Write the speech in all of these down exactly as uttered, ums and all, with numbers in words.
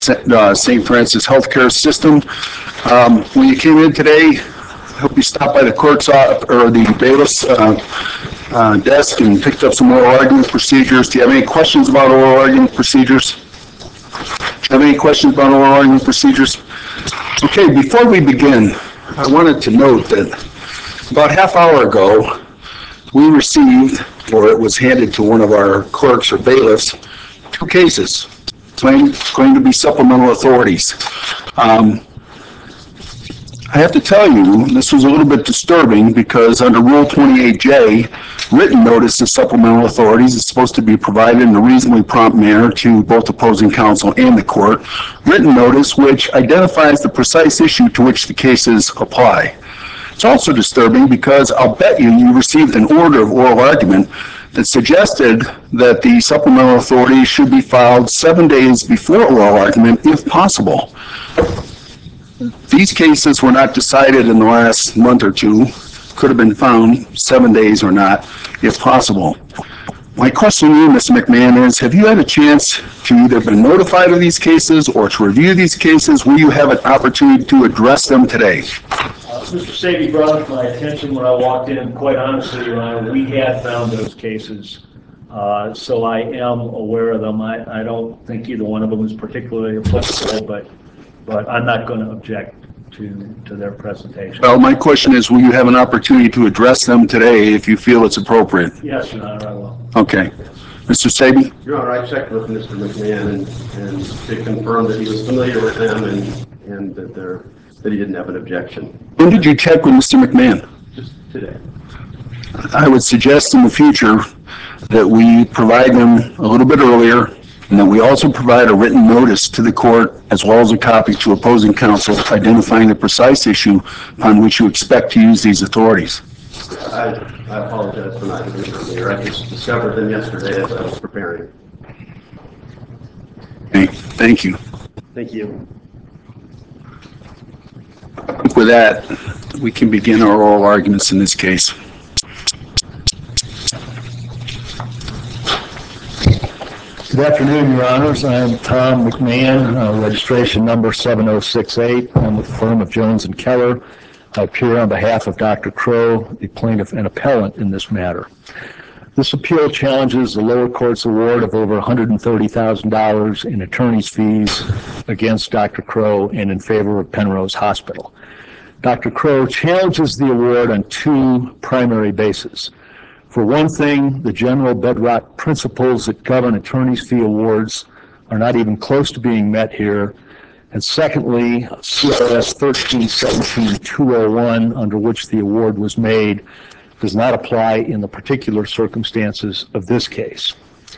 uh, Saint Francis Healthcare System. Um, when you came in today, I hope you stopped by the clerk's office or the bailiff's uh, uh, desk and picked up some oral argument procedures. Do you have any questions about oral argument procedures? Do you have any questions about oral argument procedures? Okay, before we begin, I wanted to note that about a half hour ago, we received, or it was handed to one of our clerks or bailiffs, two cases claim, claim to be supplemental authorities. Um, I have to tell you, this was a little bit disturbing because under Rule twenty-eight J, written notice of supplemental authorities is supposed to be provided in a reasonably prompt manner to both opposing counsel and the court. Written notice which identifies the precise issue to which the cases apply. It's also disturbing because I'll bet you you received an order of oral argument that suggested that the supplemental authority should be filed seven days before oral argument if possible. These cases were not decided in the last month or two, could have been found seven days or not if possible. My question to you, Mister McMahon, is have you had a chance to either been notified of these cases or to review these cases? Will you have an opportunity to address them today? Uh, Mister Sadie brought it to my attention when I walked in. Quite honestly, Your Honor, we had found those cases, uh, so I am aware of them. I, I don't think either one of them is particularly applicable, but but I'm not going to object to to their presentation. Well, my question is, will you have an opportunity to address them today if you feel it's appropriate? Yes, Your Honor, I will. Okay. Mister Saby? Your Honor, I checked with Mister McMahon and, and to confirm that he was familiar with them and, and that they're that he didn't have an objection. When did you check with Mister McMahon? Just today. I would suggest in the future that we provide them a little bit earlier and that we also provide a written notice to the court as well as a copy to opposing counsel identifying the precise issue on which you expect to use these authorities. I, I apologize for not being earlier. I just discovered them yesterday as I was preparing. Okay, thank you. Thank you. With that, we can begin our oral arguments in this case. Good afternoon, Your Honors. I am Tom McMahon, uh, registration number seven oh six eight. I'm with the firm of Jones and Keller. I appear on behalf of Doctor Crow, the plaintiff and appellant in this matter. This appeal challenges the lower court's award of over one hundred thirty thousand dollars in attorney's fees against Doctor Crow and in favor of Penrose Hospital. Doctor Crow challenges the award on two primary bases. For one thing, the general bedrock principles that govern attorney's fee awards are not even close to being met here. And secondly, C R S thirteen seventeen dash two oh one, under which the award was made, does not apply in the particular circumstances of this case.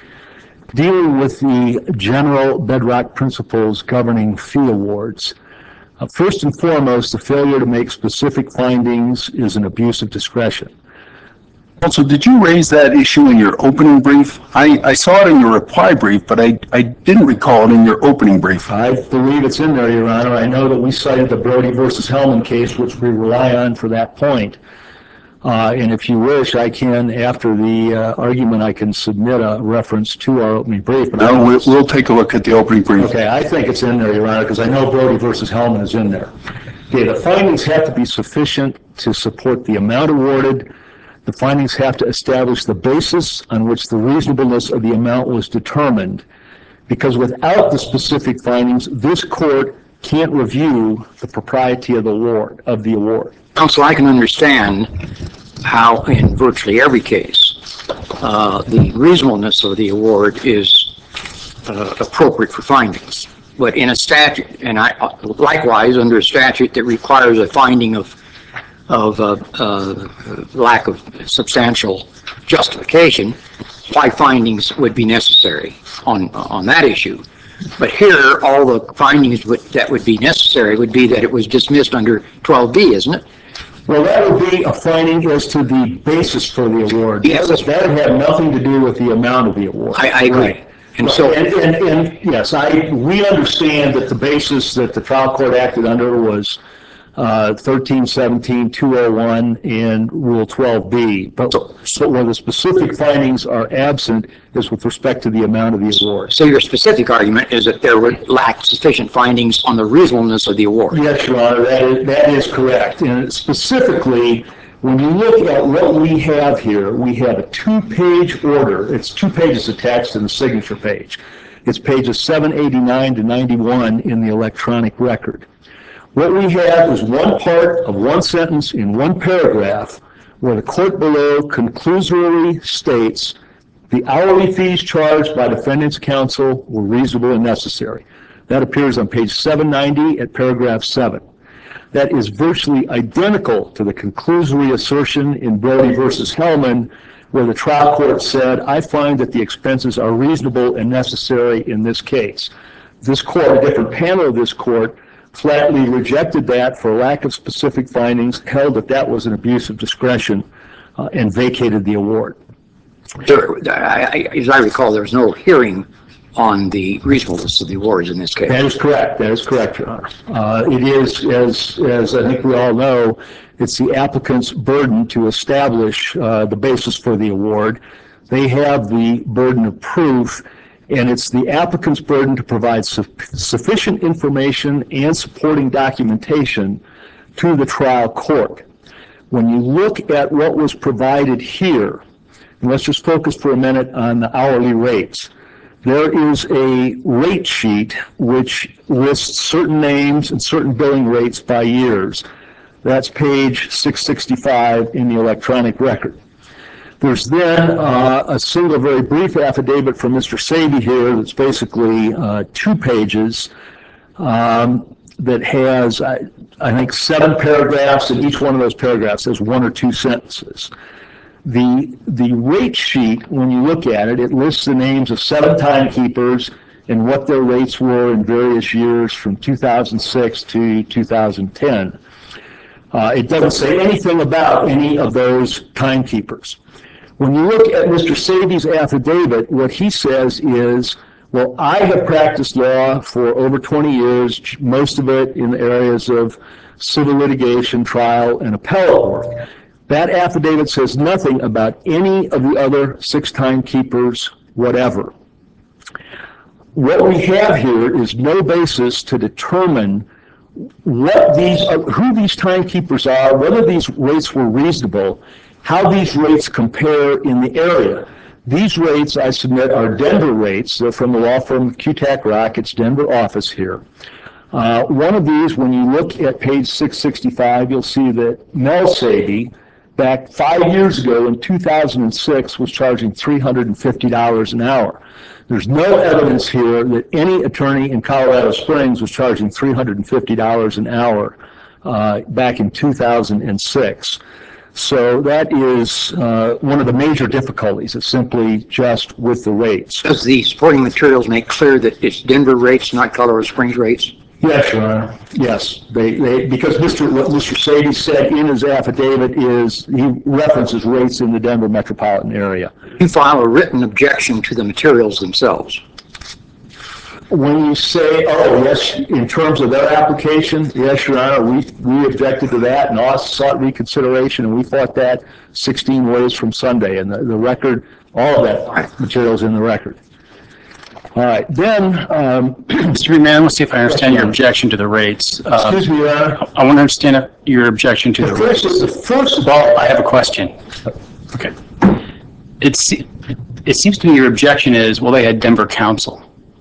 Dealing with the general bedrock principles governing fee awards, uh, first and foremost, the failure to make specific findings is an abuse of discretion. Also, did you raise that issue in your opening brief? I, I saw it in your reply brief, but I, I didn't recall it in your opening brief. I believe it's in there, Your Honor. I know that we cited the Brody versus Hellman case, which we rely on for that point. Uh, and if you wish, I can, after the uh, argument, I can submit a reference to our opening brief. But no, we'll, we'll take a look at the opening brief. Okay, I think it's in there, Your Honor, because I know Brody versus Hellman is in there. Okay, the findings have to be sufficient to support the amount awarded. The findings have to establish the basis on which the reasonableness of the amount was determined, because without the specific findings, this court can't review the propriety of the award. Of the award. Counsel, I can understand how in virtually every case uh, the reasonableness of the award is uh, appropriate for findings. But in a statute, and I, likewise under a statute that requires a finding of of uh, uh, lack of substantial justification, why findings would be necessary on on that issue. But here, all the findings would, that would be necessary would be that it was dismissed under twelve B, isn't it? Well, that would be a finding as to the basis for the award. Yes. That would have nothing to do with the amount of the award. I, I agree. Right. And Right. so, and, and, and yes, I we understand that the basis that the trial court acted under was uh, thirteen seventeen dash two oh one and Rule twelve B. But So, so where the specific findings are absent is with respect to the amount of the award. So your specific argument is that there were lacked sufficient findings on the reasonableness of the award? Yes, Your Honor, that is, that is correct. And specifically, when you look at what we have here, we have a two-page order. It's two pages of text and a signature page. It's pages seven eighty-nine to ninety-one in the electronic record. What we have is one part of one sentence in one paragraph where the court below conclusively states the hourly fees charged by defendant's counsel were reasonable and necessary. That appears on page seven ninety at paragraph seven. That is virtually identical to the conclusory assertion in Brody versus Hellman, where the trial court said, I find that the expenses are reasonable and necessary in this case. This court, a different panel of this court, flatly rejected that for lack of specific findings, held that that was an abuse of discretion, uh, and vacated the award. There, I, I, as I recall, there was no hearing on the reasonableness of the awards in this case. That is correct. That is correct, Your Honor. Uh, it is, as, as I think we all know, it's the applicant's burden to establish uh, the basis for the award. They have the burden of proof, and it's the applicant's burden to provide su sufficient information and supporting documentation to the trial court. When you look at what was provided here, and let's just focus for a minute on the hourly rates. There is a rate sheet which lists certain names and certain billing rates by years. That's page six sixty-five in the electronic record. There's then uh, a single very brief affidavit from Mister Saby here that's basically uh, two pages um, that has, I, I think, seven paragraphs, and each one of those paragraphs has one or two sentences. The, the rate sheet, when you look at it, it lists the names of seven timekeepers and what their rates were in various years from two thousand six to two thousand ten. Uh, it doesn't say anything about any of those timekeepers. When you look at Mister Saby's affidavit, what he says is, well, I have practiced law for over twenty years, most of it in the areas of civil litigation, trial, and appellate work. That affidavit says nothing about any of the other six timekeepers, whatever. What we have here is no basis to determine what these, uh, who these timekeepers are, whether these rates were reasonable, how these rates compare in the area. These rates, I submit, are Denver rates. They're from the law firm Q-Tac Rocket's Denver office here. Uh, one of these, when you look at page six sixty-five, you'll see that Mel Saby, back five years ago in two thousand six, was charging three hundred fifty dollars an hour. There's no evidence here that any attorney in Colorado Springs was charging three hundred fifty dollars an hour uh, back in two thousand six. So that is uh, one of the major difficulties. It's simply just with the rates. Does the supporting materials make clear that it's Denver rates, not Colorado Springs rates? Yes, Your Honor. Yes, they, they because Mister what Mister Saby said in his affidavit is he references rates in the Denver metropolitan area. You file a written objection to the materials themselves. When you say, oh, yes, in terms of their application, yes, Your Honor, we, we objected to that and also sought reconsideration, and we fought that sixteen ways from Sunday. And the, the record, all of that material is in the record. All right, then... Um, Mister McMahon, let's see if I understand your objection to the rates. Uh, excuse me, Your Honor. I want to understand your objection to the, the rates. The first of all, I have a question. Okay. It's, it seems to me your objection is, well, they had Denver counsel.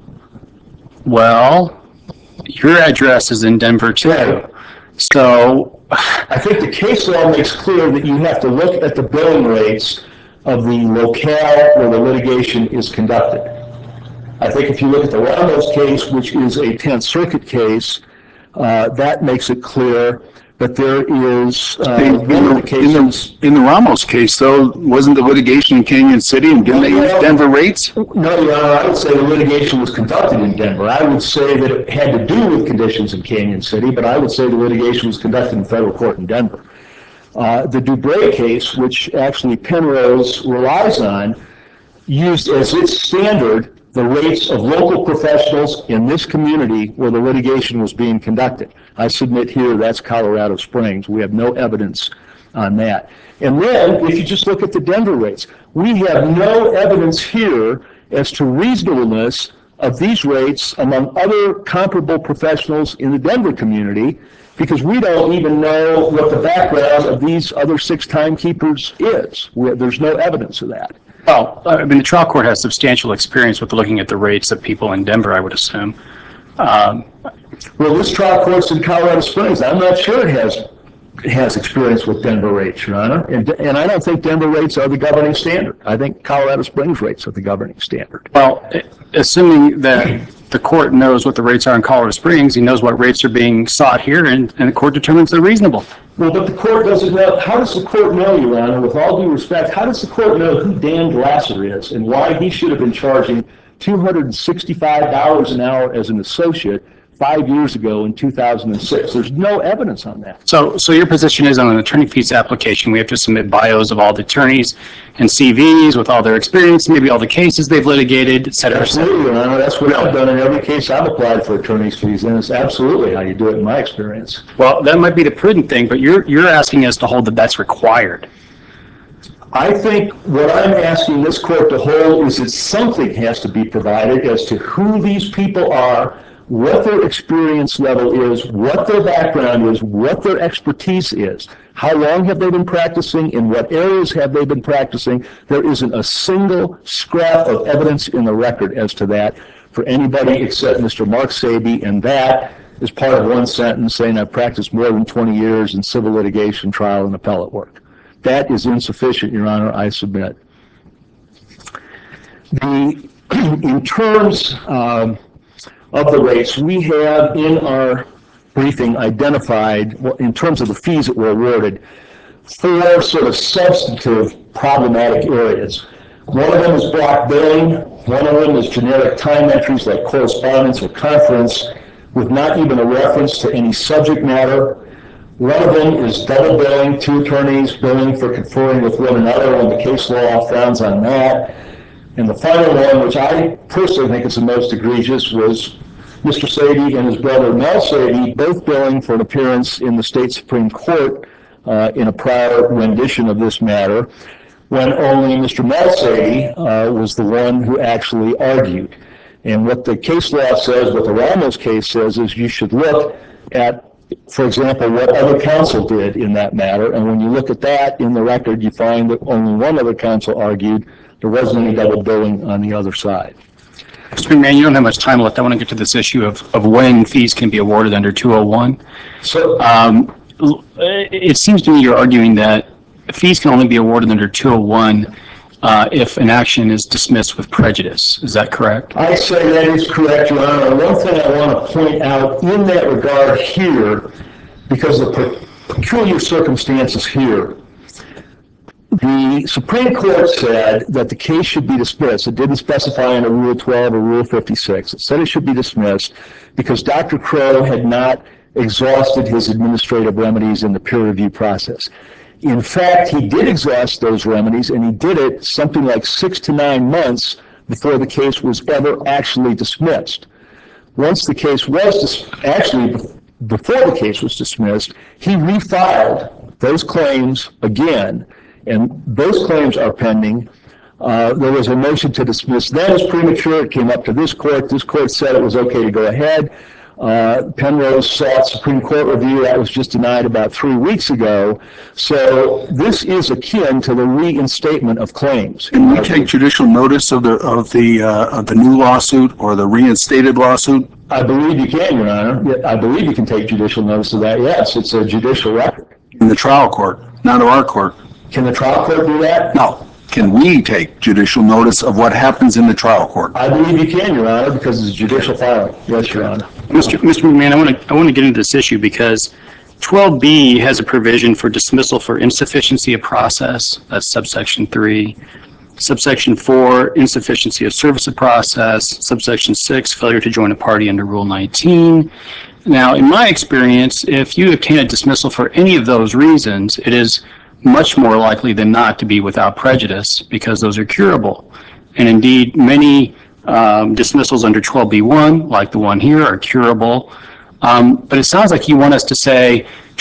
Well, your address is in Denver too. Yeah. So I think the case law makes clear that you have to look at the billing rates of the locale where the litigation is conducted. I think if you look at the Ramos case, which is a Tenth Circuit case, uh, that makes it clear that there is uh, In, in, the, in, the, in the Ramos case, though, wasn't the litigation in Canyon City, and didn't they use Denver rates? No, Your Honor, I would say the litigation was conducted in Denver. I would say that it had to do with conditions in Canyon City, but I would say the litigation was conducted in federal court in Denver. Uh, the Dubray case, which actually Penrose relies on, used as its standard the rates of local professionals in this community where the litigation was being conducted. I submit here that's Colorado Springs. We have no evidence on that. And then, if you just look at the Denver rates, we have no evidence here as to reasonableness of these rates among other comparable professionals in the Denver community, because we don't even know what the background of these other six timekeepers is. We, there's no evidence of that. Well, I mean, the trial court has substantial experience with looking at the rates of people in Denver, I would assume. Um, Well, this trial court's in Colorado Springs. I'm not sure it has has experience with Denver rates, Your Honor. And, and I don't think Denver rates are the governing standard. I think Colorado Springs rates are the governing standard. Well, assuming that the court knows what the rates are in Colorado Springs, he knows what rates are being sought here, and, and the court determines they're reasonable. Well, but the court doesn't know. How does the court know, Your Honor, with all due respect, how does the court know who Dan Glasser is and why he should have been charging two hundred sixty-five dollars an hour as an associate five years ago in two thousand six? There's no evidence on that. So, so your position is on an attorney fees application, we have to submit bios of all the attorneys and C Vs with all their experience, maybe all the cases they've litigated, et cetera, et cetera. Absolutely, Your Honor. That's what I've done in every case I've applied for attorney's fees, and it's absolutely how you do it in my experience. Well, that might be the prudent thing, but you're, you're asking us to hold that that's required. I think what I'm asking this court to hold is that something has to be provided as to who these people are, what their experience level is, what their background is, what their expertise is. How long have they been practicing? In what areas have they been practicing? There isn't a single scrap of evidence in the record as to that for anybody except Mister Mark Saby, and that is part of one sentence saying I've practiced more than twenty years in civil litigation, trial, and appellate work. That is insufficient, Your Honor, I submit. The, in terms um, of the rates, we have in our briefing identified, in terms of the fees that were awarded, four sort of substantive problematic areas. One of them is block billing. One of them is generic time entries like correspondence or conference with not even a reference to any subject matter. One of them is double billing, two attorneys billing for conferring with one another when the case law frowns on that. And the final one, which I personally think is the most egregious, was Mister Saby and his brother Mel Saby both billing for an appearance in the state Supreme Court uh, in a prior rendition of this matter, when only Mister Mel Saby uh, was the one who actually argued. And what the case law says, what the Ramos case says, is you should look at, for example, what other counsel did in that matter. And when you look at that in the record, you find that only one other counsel argued. There wasn't any double billing on the other side. Mister McMahon, you don't have much time left. I want to get to this issue of, of when fees can be awarded under two oh one. So, Um, it seems to me you're arguing that fees can only be awarded under two oh one uh, if an action is dismissed with prejudice. Is that correct? I say that is correct, Your Honor. One thing I want to point out in that regard here, because of the peculiar circumstances here, the Supreme Court said that the case should be dismissed. It didn't specify under Rule twelve or Rule fifty-six. It said it should be dismissed because Doctor Crow had not exhausted his administrative remedies in the peer review process. In fact, he did exhaust those remedies, and he did it something like six to nine months before the case was ever actually dismissed. Once the case was, dis- actually, before the case was dismissed, he refiled those claims again, and those claims are pending. Uh, there was a motion to dismiss that as premature. It came up to this court. This court said it was okay to go ahead. Uh, Penrose sought Supreme Court review. That was just denied about three weeks ago. So this is akin to the reinstatement of claims. Can we take judicial notice of the of the uh, of the new lawsuit or the reinstated lawsuit? I believe you can, Your Honor. Yeah, I believe you can take judicial notice of that. Yes, it's a judicial record. In the trial court, not of our court. Can the trial court do that? No. Can we take judicial notice of what happens in the trial court? I believe you can, Your Honor, because it's a judicial filing. Yes, Your Honor. Mister Mister McMahon, I want to I want to get into this issue because twelve B has a provision for dismissal for insufficiency of process. That's subsection three. Subsection four, insufficiency of service of process. Subsection six, failure to join a party under Rule nineteen. Now, in my experience, if you obtain a dismissal for any of those reasons, it is much more likely than not to be without prejudice because those are curable. And indeed, many um, dismissals under twelve B one, like the one here, are curable. Um, but it sounds like you want us to say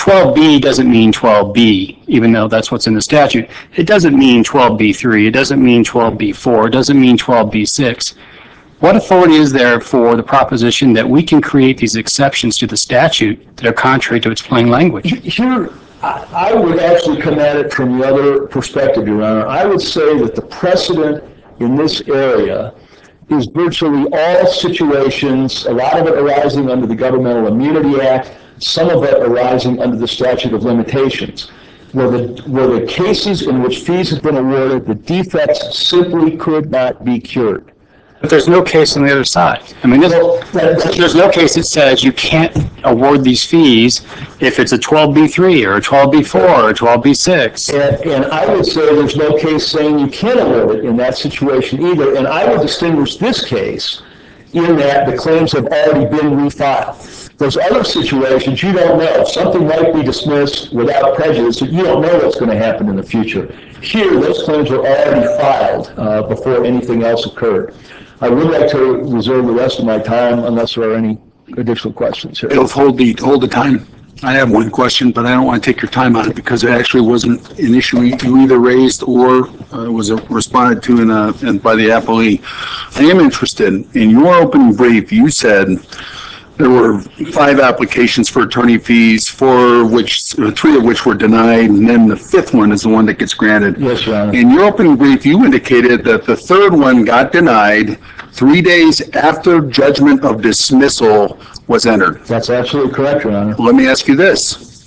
twelve B doesn't mean twelve B, even though that's what's in the statute. It doesn't mean twelve B three. It doesn't mean twelve B four. It doesn't mean twelve B six. What authority is there for the proposition that we can create these exceptions to the statute that are contrary to its plain language? Here, I I would actually come at it from the other perspective, Your Honor. I would say that the precedent in this area is virtually all situations, a lot of it arising under the Governmental Immunity Act, some of it arising under the statute of limitations, where the, where the cases in which fees have been awarded, the defects simply could not be cured. But there's no case on the other side. I mean, there's, there's no case that says you can't award these fees if it's a twelve B three or a twelve B four or a twelve B six. And, and I would say there's no case saying you can't award it in that situation either. And I would distinguish this case in that the claims have already been refiled. Those other situations, you don't know. Something might be dismissed without prejudice, but you don't know what's going to happen in the future. Here, those claims were already filed uh, before anything else occurred. I would like to reserve the rest of my time unless there are any additional questions here. It'll hold the, hold the time. I have one question, but I don't want to take your time on it because it actually wasn't an issue you either raised or uh, was responded to in a, in, by the appellee. I am interested in your opening brief. You said there were five applications for attorney fees, four which, or three of which were denied, and then the fifth one is the one that gets granted. Yes, Your Honor. In your opening brief, you indicated that the third one got denied three days after judgment of dismissal was entered. That's absolutely correct, Your Honor. Let me ask you this.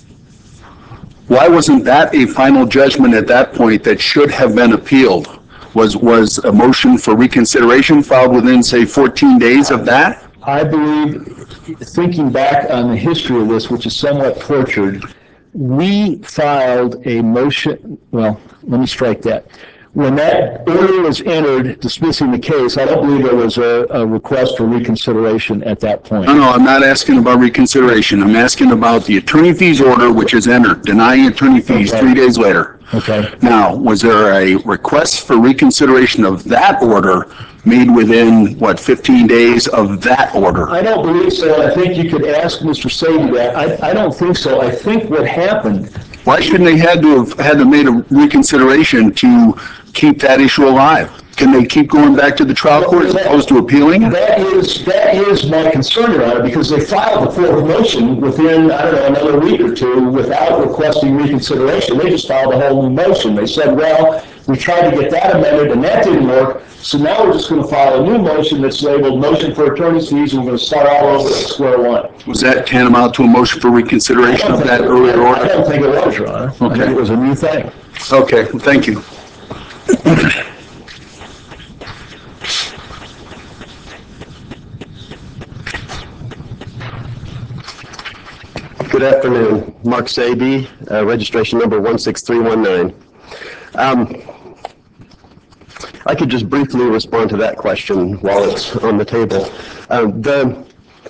Why wasn't that a final judgment at that point that should have been appealed? Was, was a motion for reconsideration filed within, say, fourteen days of that? I believe, thinking back on the history of this, which is somewhat tortured, we filed a motion, well, let me strike that. When that order was entered dismissing the case, I don't believe there was a, a request for reconsideration at that point. No, no, I'm not asking about reconsideration. I'm asking about the attorney fees order, which is entered, denying attorney fees Okay. three days later. Okay. Now, was there a request for reconsideration of that order made within, what, fifteen days of that order? I don't believe so. I think you could ask Mister Sadie that. I, I don't think so. I think what happened, Why shouldn't they had to have, had to made a reconsideration to keep that issue alive? Can they keep going back to the trial court as opposed to appealing it? that is, that is my concern, Your Honor, because they filed the fourth motion within, I don't know, another week or two without requesting reconsideration. They just filed a whole new motion. They said, well, we tried to get that amended and that didn't work, so now we're just going to file a new motion that's labeled motion for attorney's fees and we're going to start all over at square one. Was that tantamount to a motion for reconsideration of that earlier I order? don't think it was, Your Honor. I think Okay. it was a new thing. Okay, thank you. Good afternoon. Mark Saby, uh, registration number one six three one nine. Um, I could just briefly respond to that question while it's on the table. Um, the,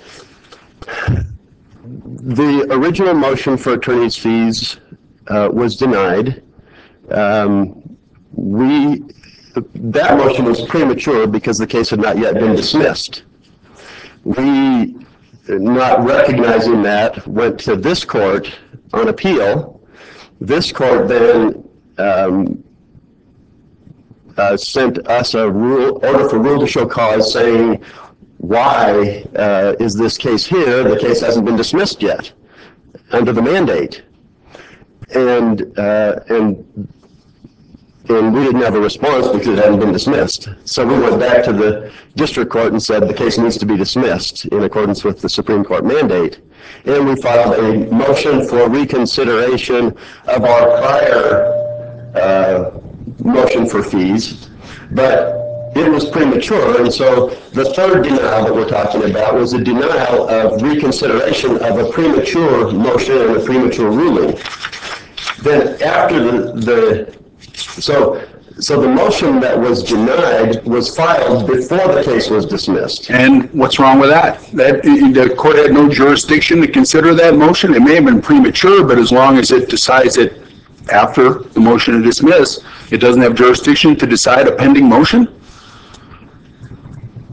the original motion for attorney's fees uh, was denied. Um, we, that motion was premature because the case had not yet been dismissed. We, not recognizing that, went to this court on appeal. This court then um, uh, sent us a rule, order for rule to show cause saying, why uh, is this case here? The case hasn't been dismissed yet under the mandate. And, uh, and And we didn't have a response because it hadn't been dismissed. So we went back to the district court and said the case needs to be dismissed in accordance with the Supreme Court mandate. And we filed a motion for reconsideration of our prior uh, motion for fees, but it was premature. And so the third denial that we're talking about was a denial of reconsideration of a premature motion and a premature ruling. Then after the, the So, so the motion that was denied was filed before the case was dismissed. And what's wrong with that? That, the court had no jurisdiction to consider that motion? It may have been premature, but as long as it decides it after the motion to dismiss, it doesn't have jurisdiction to decide a pending motion?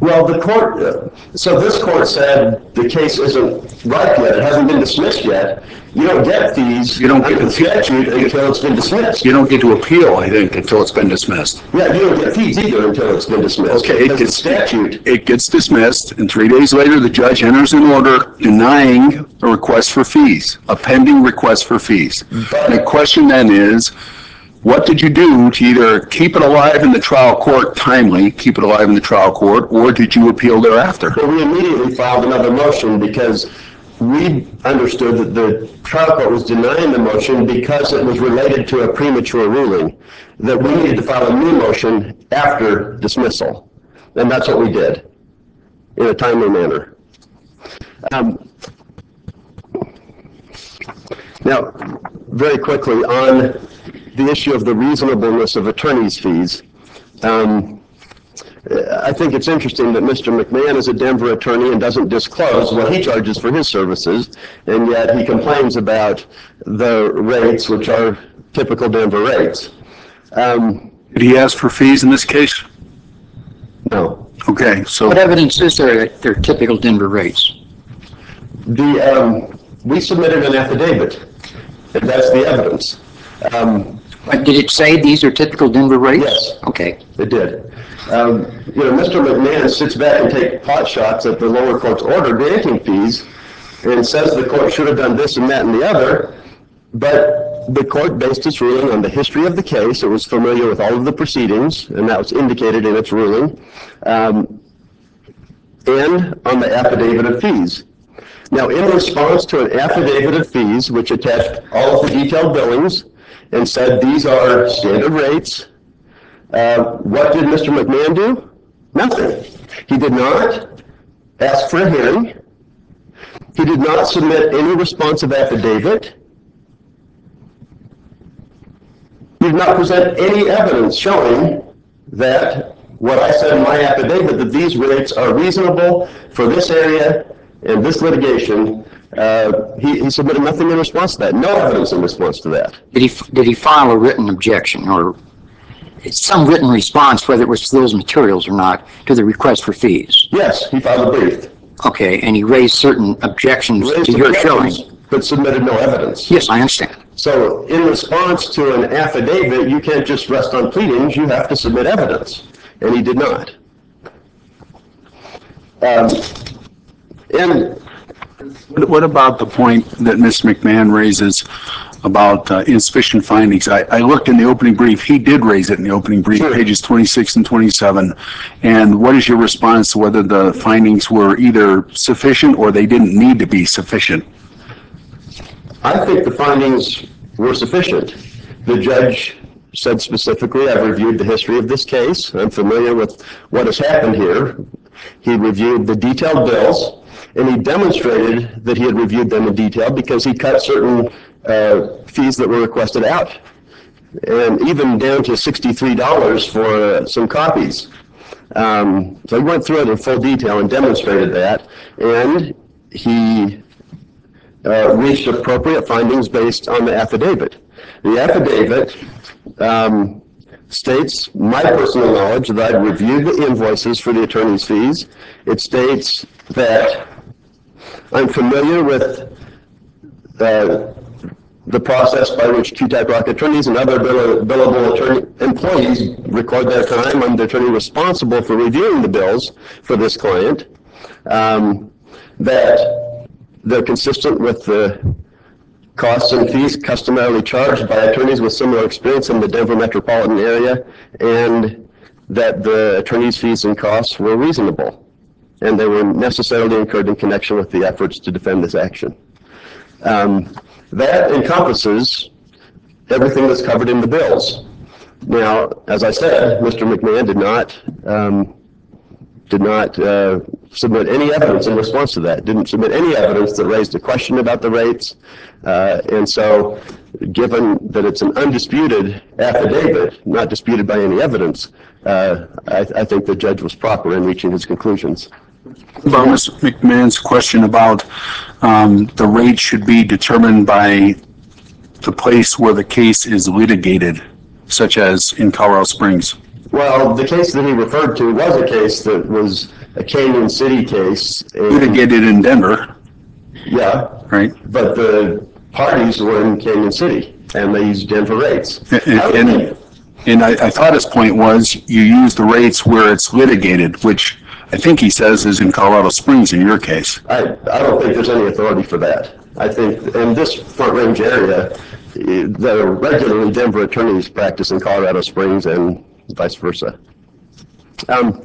Well, the court, uh, so this court said the case isn't ripe yet, it hasn't been dismissed yet. You don't get fees You don't get under the the fee- statute until it's been dismissed. You don't get to appeal, I think, until it's been dismissed. Yeah, you don't get fees either until it's been dismissed. Okay, it Because the gets, statute, it gets dismissed, and three days later, the judge enters an order denying a request for fees, a pending request for fees. And the question then is, what did you do to either keep it alive in the trial court timely, keep it alive in the trial court, or did you appeal thereafter? but we immediately filed another motion because we understood that the trial court was denying the motion because it was related to a premature ruling, that we needed to file a new motion after dismissal. And that's what we did, in a timely manner. Um, Now, very quickly, on the issue of the reasonableness of attorney's fees, um, I think it's interesting that Mister McMahon is a Denver attorney and doesn't disclose what he charges for his services, and yet he complains about the rates, which are typical Denver rates. Um, Did he ask for fees in this case? no. Okay, so, What evidence is there that they're typical Denver rates? The, um, we submitted an affidavit, and that's the evidence. Um, But did it say these are typical Denver rates? Yes. Okay. It did. Um, you know, Mister McMahon sits back and takes pot shots at the lower court's order granting fees and says the court should have done this and that and the other, but the court based its ruling on the history of the case. It was familiar with all of the proceedings, and that was indicated in its ruling, um, and on the affidavit of fees. Now, in response to an affidavit of fees, which attached all of the detailed billings and said these are standard rates, Uh, what did Mister McMahon do? Nothing. He did not ask for a hearing. He did not submit any responsive affidavit. He did not present any evidence showing that what I said in my affidavit, that these rates are reasonable for this area and this litigation. Uh, he, he submitted nothing in response to that. No evidence in response to that. Did he, did he file a written objection or some written response, whether it was to those materials or not, to the request for fees? Yes, he filed a brief. Okay, and he raised certain objections Raised to your showing? objections, but submitted no evidence. Yes, I understand. So in response to an affidavit, you can't just rest on pleadings, you have to submit evidence, and he did not. Um, and what about the point that Miz McMahon raises about uh, insufficient findings? I, I looked in the opening brief. He did raise it in the opening brief, Sure. pages twenty-six and twenty-seven. And what is your response to whether the findings were either sufficient or they didn't need to be sufficient? I think the findings were sufficient. The judge said specifically, I've reviewed the history of this case. I'm familiar with what has happened here. He reviewed the detailed bills, and he demonstrated that he had reviewed them in detail because he cut certain uh, fees that were requested out, and even down to sixty-three dollars for uh, some copies. Um, so he went through it in full detail and demonstrated that, and he uh, reached appropriate findings based on the affidavit. The affidavit um, states my personal knowledge that I've reviewed the invoices for the attorney's fees. It states that I'm familiar with uh, the process by which Q-Type Rock attorneys and other bill- billable attorney employees record their time. I'm the attorney responsible for reviewing the bills for this client. Um, that they're consistent with the costs and fees customarily charged by attorneys with similar experience in the Denver metropolitan area, and that the attorney's fees and costs were reasonable, and they were necessarily incurred in connection with the efforts to defend this action. Um, that encompasses everything that's covered in the bills. Now, as I said, Mister McMahon did not um, did not uh, submit any evidence in response to that, didn't submit any evidence that raised a question about the rates. Uh, and so, given that it's an undisputed affidavit, not disputed by any evidence, uh, I, I think the judge was proper in reaching his conclusions. About Miz McMahon's question about um, the rate should be determined by the place where the case is litigated, such as in Colorado Springs. Well, the case that he referred to was a case that was a Canyon City case. and- Litigated in Denver, Yeah, right? but the parties were in Canyon City, and they used Denver rates. And, and, and I, I thought his point was you use the rates where it's litigated, which I think he says is in Colorado Springs in your case. I, I don't think there's any authority for that. I think in this Front Range area, eh, there are regularly Denver attorneys practice in Colorado Springs and vice versa. Um,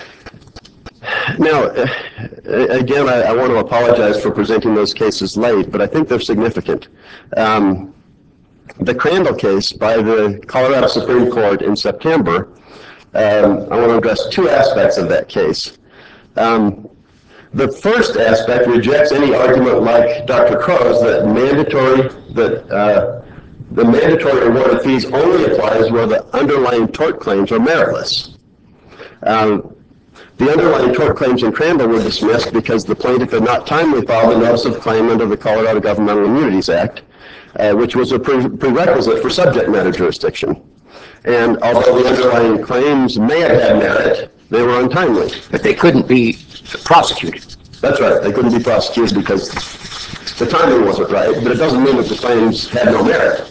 now, uh, again, I, I want to apologize for presenting those cases late, but I think they're significant. Um, the Crandall case by the Colorado Supreme Court in September, um, I want to address two aspects of that case. Um, The first aspect rejects any argument like Doctor Crow's that mandatory that uh, the mandatory awarded fees only applies where the underlying tort claims are meritless. Um, the underlying tort claims in Crandall were dismissed because the plaintiff had not timely filed a notice of claim under the Colorado Governmental Immunities Act, uh, which was a pre prerequisite for subject matter jurisdiction. And although the underlying claims may have had merit, they were untimely. But they couldn't be prosecuted. That's right. They couldn't be prosecuted because the timing wasn't right, but it doesn't mean that the claims had no merit.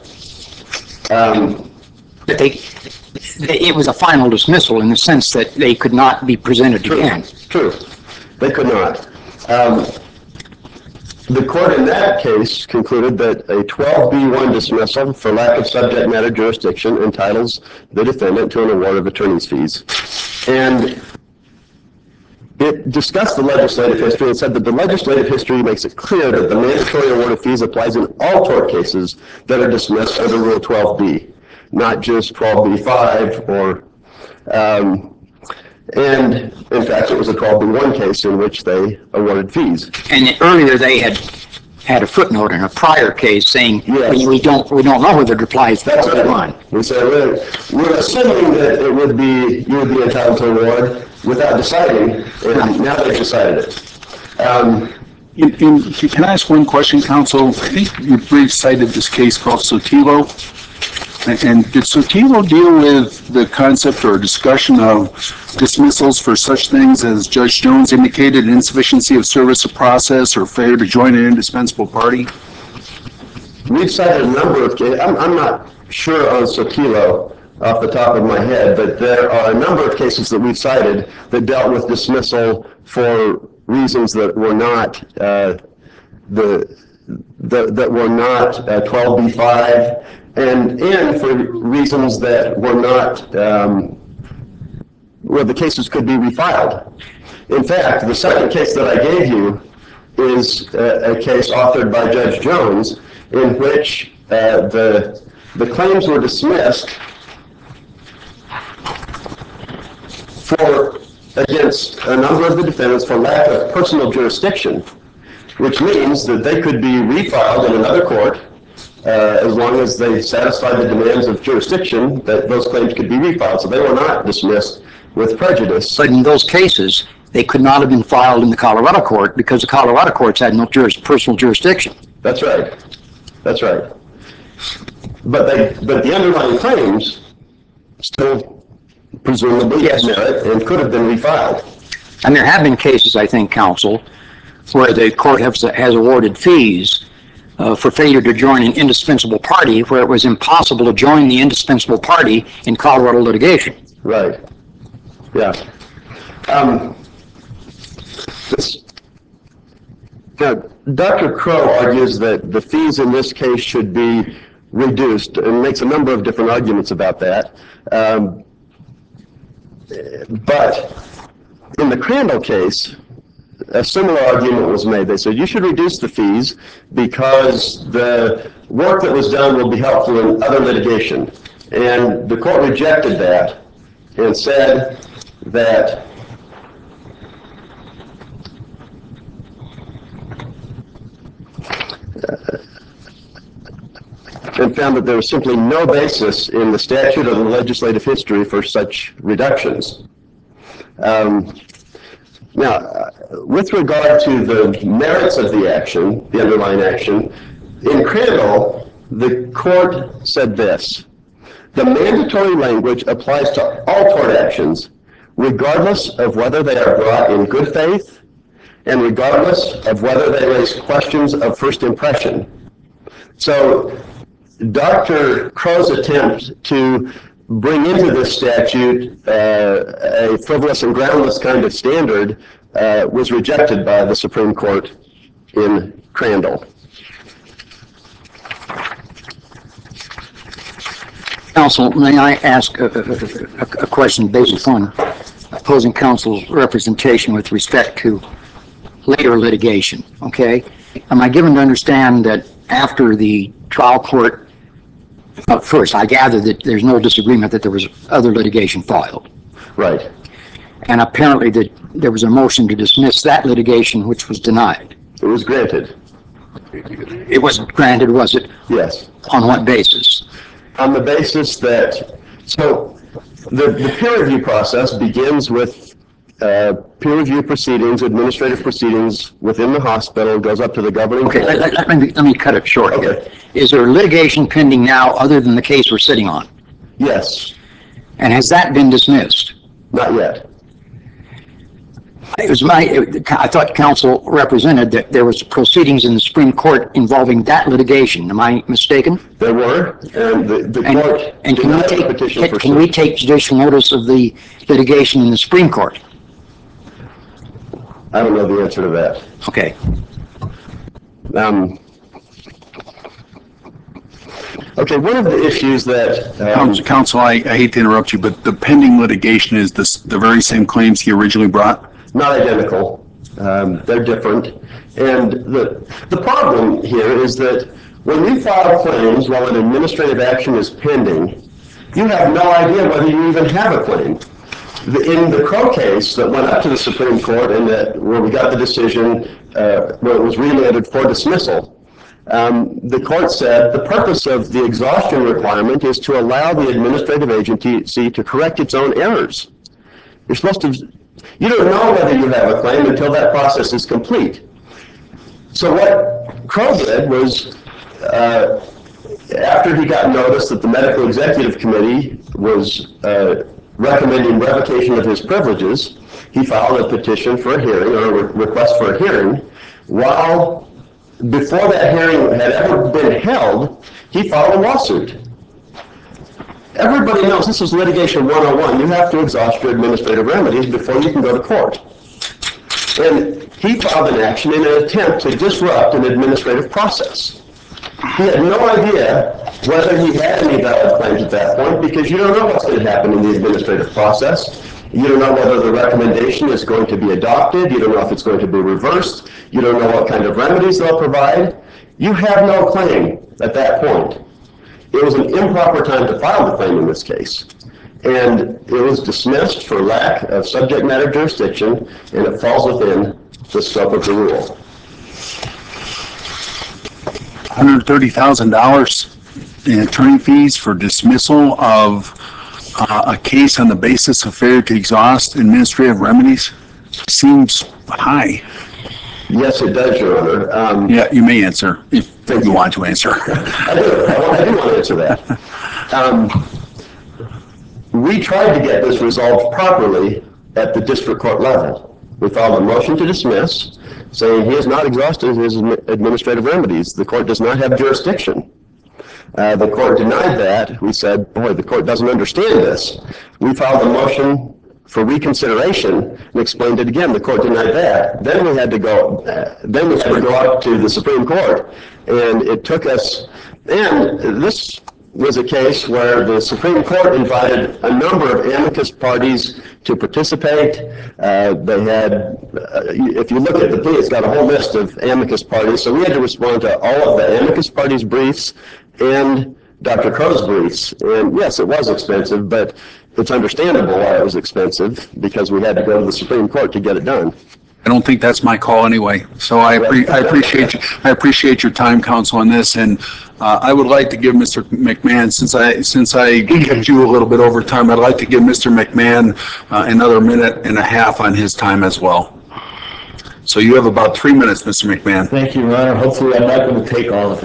Um, But they, they, it was a final dismissal in the sense that they could not be presented true, again. true. They could not. Um, the court in that case concluded that a twelve B one dismissal for lack of subject matter jurisdiction entitles the defendant to an award of attorney's fees. And it discussed the legislative history and said that the legislative history makes it clear that the mandatory award of fees applies in all tort cases that are dismissed under Rule twelve B, not just twelve B five or, um, and in fact, it was a twelve B one case in which they awarded fees. And earlier they had had a footnote in a prior case saying, Yes. we, we don't we don't know whether it applies to That's twelve B one. right. We said we're, we're assuming that it would be, you would be entitled to award without deciding, and now they've decided it. Um, In, in, can I ask one question, counsel? I think you brief cited this case called Sotelo. And, and did Sotelo deal with the concept or discussion of dismissals for such things as Judge Jones indicated, insufficiency of service of process or failure to join an indispensable party? We've cited a number of cases. I'm, I'm not sure on Sotelo off the top of my head, but there are a number of cases that we've cited that dealt with dismissal for reasons that were not uh, the, the that were not uh, twelve B five, and and for reasons that were not um, where the cases could be refiled. In fact, the second case that I gave you is a, a case authored by Judge Jones in which uh, the the claims were dismissed for against a number of the defendants for lack of personal jurisdiction, which means that they could be refiled in another court uh, as long as they satisfied the demands of jurisdiction, that those claims could be refiled. So they were not dismissed with prejudice. But in those cases, they could not have been filed in the Colorado court because the Colorado courts had no juris, personal jurisdiction. That's right. That's right. But they, but the underlying claims still presumably had merit and could have been refiled. And there have been cases, I think, counsel, where the court has, has awarded fees uh, for failure to join an indispensable party where it was impossible to join the indispensable party in Colorado litigation. Right. Yeah. Um, this, now, Doctor Crow argues that the fees in this case should be reduced and makes a number of different arguments about that. Um, but in the Crandall case, a similar argument was made. They said you should reduce the fees because the work that was done will be helpful in other litigation. And the court rejected that and said that and found that there was simply no basis in the statute or the legislative history for such reductions. Um, now, uh, with regard to the merits of the action, the underlying action, in Crandall, the court said this, The mandatory language applies to all tort actions, regardless of whether they are brought in good faith and regardless of whether they raise questions of first impression. So Doctor Crow's attempt to bring into this statute uh, a frivolous and groundless kind of standard uh, was rejected by the Supreme Court in Crandall. Counsel, may I ask a, a, a question based upon opposing counsel's representation with respect to later litigation, okay? Am I given to understand that after the trial court, uh, first, I gather that there's no disagreement that there was other litigation filed. Right. And apparently that there was a motion to dismiss that litigation, which was denied. It was granted. It wasn't granted, was it? Yes. On what basis? On the basis that, so the, the peer review process begins with uh, peer review proceedings, administrative proceedings within the hospital, goes up to the governing Okay, board. let, let, let me, let me cut it short here. Okay. Is there litigation pending now other than the case we're sitting on? Yes, And has that been dismissed? not yet. It was my, I thought counsel represented that there was proceedings in the Supreme Court involving that litigation. Am I mistaken? There were, and the, the And, court and can we denied the take, petition can, for can we cert. take judicial notice of the litigation in the Supreme Court? I don't know the answer to that. Okay. Um, okay, one of the issues that, um, Counsel, Counsel, I, I hate to interrupt you, but the pending litigation is this, the very same claims he originally brought? not identical. Um, they're different. And the, the problem here is that when you file claims while an administrative action is pending, you have no idea whether you even have a claim. The, in the Crow case that went up to the Supreme Court and that where we got the decision uh, where it was remanded for dismissal, um, the court said the purpose of the exhaustion requirement is to allow the administrative agency to correct its own errors. You're supposed to, you don't know whether you have a claim until that process is complete. So what Crow did was, uh, after he got notice that the Medical Executive Committee was uh, recommending revocation of his privileges, he filed a petition for a hearing, or a re- request for a hearing, while before that hearing had ever been held, he filed a lawsuit. Everybody knows this is litigation one oh one. You have to exhaust your administrative remedies before you can go to court. And he filed an action in an attempt to disrupt an administrative process. He had no idea whether he had any valid claims at that point because you don't know what's going to happen in the administrative process. You don't know whether the recommendation is going to be adopted. You don't know if it's going to be reversed. You don't know what kind of remedies they'll provide. You have no claim at that point. It was an improper time to file the claim in this case. And it was dismissed for lack of subject matter jurisdiction, and it falls within the scope of the rule. one hundred thirty thousand dollars in attorney fees for dismissal of uh, a case on the basis of failure to exhaust administrative remedies seems high. Yes, it does, Your Honor. Um, Yeah, you may answer if you want to answer. I do. I, want, I do want to answer that. Um, we tried to get this resolved properly at the district court level. We filed a motion to dismiss, saying he has not exhausted his administrative remedies. The court does not have jurisdiction. Uh, the court denied that. We said, boy, the court doesn't understand this. We filed a motion for reconsideration and explained it again. The court denied that. Then we had to go, uh, then we had to go up to the Supreme Court. And it took us, and this was a case where the Supreme Court invited a number of amicus parties to participate. Uh, they had, uh, if you look at the plea, it's got a whole list of amicus parties. So we had to respond to all of the amicus parties' briefs and Doctor Crow's briefs. And yes, it was expensive, but it's understandable why it was expensive, because we had to go to the Supreme Court to get it done. I don't think that's my call anyway. So I, appre- I appreciate you, I appreciate your time, counsel, on this, and uh, I would like to give Mister McMahon, since I since I kept you a little bit over time, I'd like to give Mister McMahon uh, another minute and a half on his time as well. So you have about three minutes, Mister McMahon. Thank you, Your Honor. Hopefully, I'm not going to take all of it.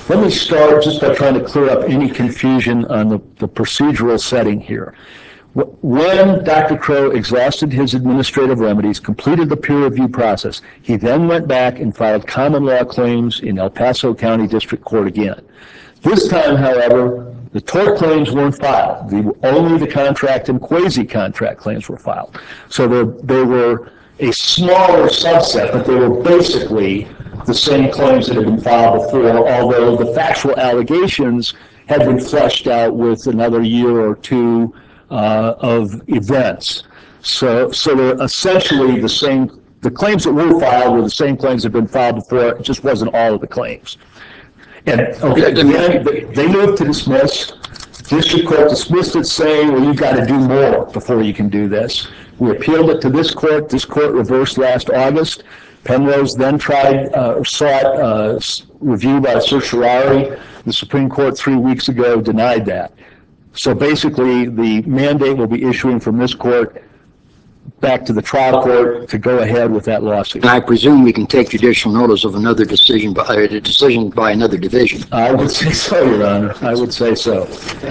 Let me start just by trying to clear up any confusion on the, the procedural setting here. When Doctor Crow exhausted his administrative remedies, completed the peer review process, he then went back and filed common law claims in El Paso County District Court again. This time, however, the tort claims weren't filed. The, only the contract and quasi-contract claims were filed. So they, they were a smaller subset, but they were basically the same claims that had been filed before, although the factual allegations had been fleshed out with another year or two uh, of events. So, so they're essentially the same. The claims that were filed were the same claims that had been filed before. It just wasn't all of the claims. And okay, then they, they moved to dismiss. District Court dismissed it, saying, well, you've got to do more before you can do this. We appealed it to this court. This court reversed last August. Penrose then tried, uh, sought uh, review by certiorari. The Supreme Court three weeks ago denied that. So basically, the mandate will be issuing from this court back to the trial court to go ahead with that lawsuit. And I presume we can take judicial notice of another decision by a decision by another division. I would say so, Your Honor. I would say so.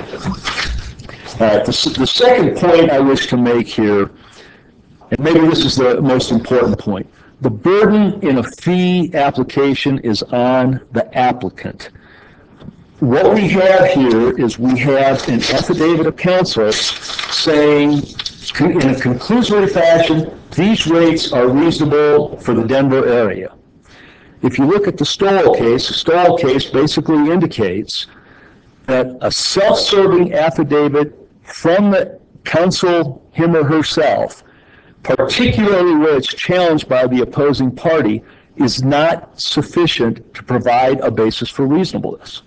Uh, the, the second point I wish to make here, and maybe this is the most important point, the burden in a fee application is on the applicant. What we have here is we have an affidavit of counsel saying in a conclusory fashion, these rates are reasonable for the Denver area. If you look at the Stoll case, the Stoll case basically indicates that a self-serving affidavit from the counsel, him or herself, particularly where it's challenged by the opposing party, is not sufficient to provide a basis for reasonableness.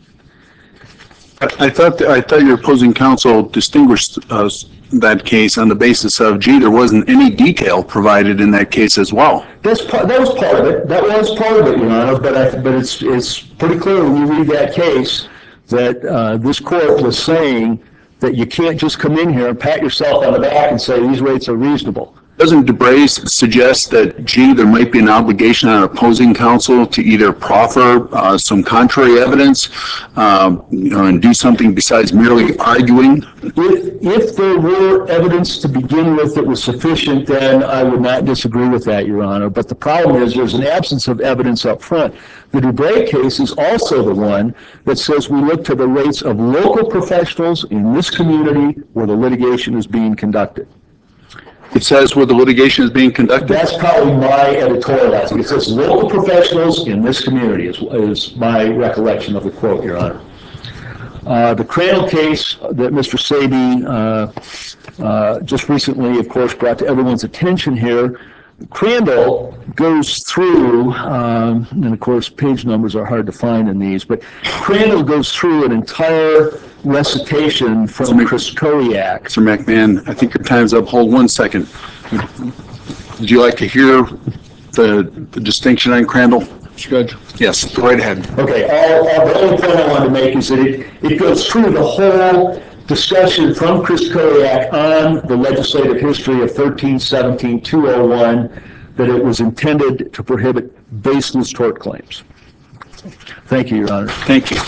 I thought, I thought your opposing counsel distinguished uh, that case on the basis of, gee, there wasn't any detail provided in that case as well. That's part, that was part of it. That was part of it, Your Honor, but, I, but it's, it's pretty clear when you read that case that uh, this court was saying that you can't just come in here and pat yourself on the back and say these rates are reasonable. Doesn't DeBrace suggest that, gee, there might be an obligation on opposing counsel to either proffer uh, some contrary evidence, um, you know, and do something besides merely arguing? If, if there were evidence to begin with that was sufficient, then I would not disagree with that, Your Honor. But the problem is there's an absence of evidence up front. The DeBray case is also the one that says we look to the rates of local professionals in this community where the litigation is being conducted. It says where the litigation is being conducted? That's probably my editorializing. It says local professionals in this community is, is my recollection of the quote, Your Honor. Uh, the Crandall case that Mister Saby uh, uh, just recently, of course, brought to everyone's attention here, Crandall goes through, um, and of course page numbers are hard to find in these, but Crandall goes through an entire recitation from Chris Kodiak. Mister McMahon, I think your time's up. Hold one second. Would you like to hear the, the distinction on Crandall? Judge? Yes, go right ahead. Okay, all, all, the only point I wanted to make is that it, it goes through the whole discussion from Chris Kodiak on the legislative history of thirteen seventeen two oh one, that it was intended to prohibit baseless tort claims. Thank you, Your Honor. Thank you.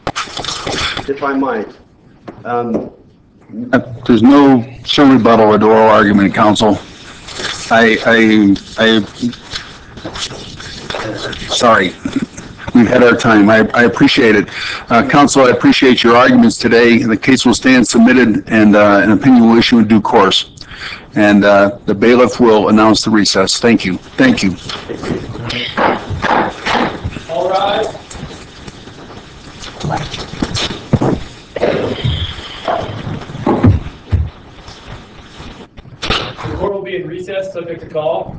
If I might, um, Uh, There's no show rebuttal or oral argument, counsel. I, I, I, sorry. We've had our time. I, I appreciate it. Uh, counsel, I appreciate your arguments today. The case will stand submitted and uh, an opinion will issue in due course. And uh, the bailiff will announce the recess. Thank you. Thank you. All rise. The court will be in recess, subject to call.